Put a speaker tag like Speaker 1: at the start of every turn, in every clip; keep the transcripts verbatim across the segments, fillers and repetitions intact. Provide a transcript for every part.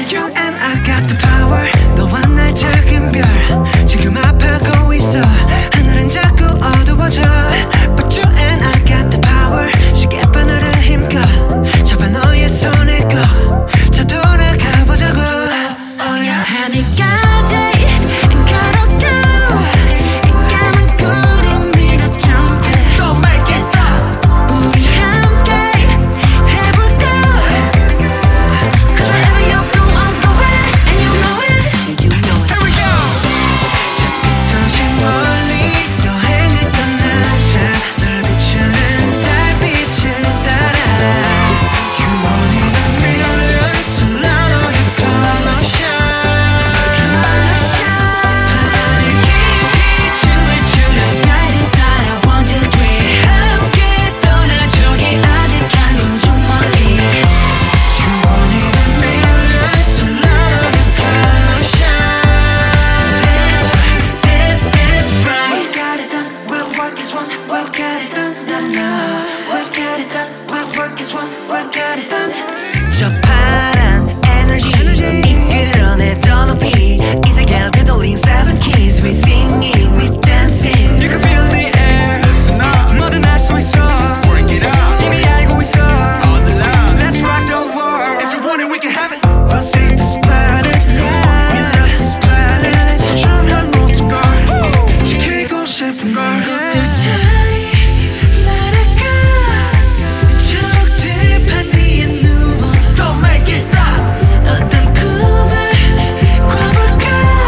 Speaker 1: You and I got the power. 너와 날 작은 별 지금 아파하고 있어. 하늘은 자꾸 어두워져. But you and I got the power. 시계바늘을 힘껏 잡아 너의 손을 꺼. 자 돌아가 보자고. Oh yeah. 하늘까지 저 파란 에너지 이끌어내 더 높이 이 세계를 되돌린 seven keys We singing, we dancing You can feel the air Listen up 뭐든 할 수 있어 Work it out 이미 알고 있어 All the love Let's rock the world If you want it, we can have it We'll save this planet We love this planet 소중한 모든 걸 지키고 싶은 걸 것들 사이 날아가 저들 판 뒤에 누워 Don't make it stop 어떤 꿈을 꿔볼까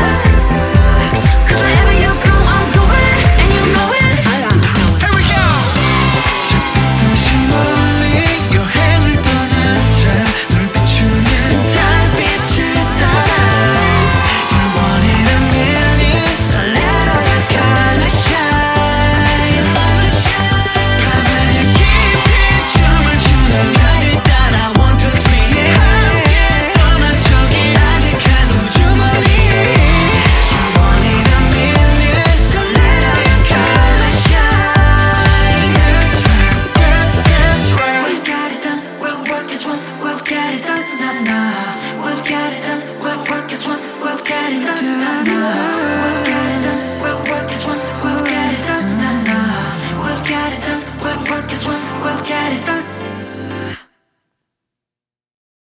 Speaker 1: Cause wherever you go I'll go where And you know it Here we go 저 빛도시 멀리 여행을 떠나자 널 비추는 달빛을 따라 You're one in a million 설레어야 color shine 가만히 깊이 춤을 추는 별을 따라 one two three 함께 떠난 저기 아득한 우주머리 You're one in a million 설레어야 color shine That's right, that's, that's right We got it done, we'll work as one, we'll get it done, nah nah We'll get it done, we'll work as one, we'll get it done, nah nah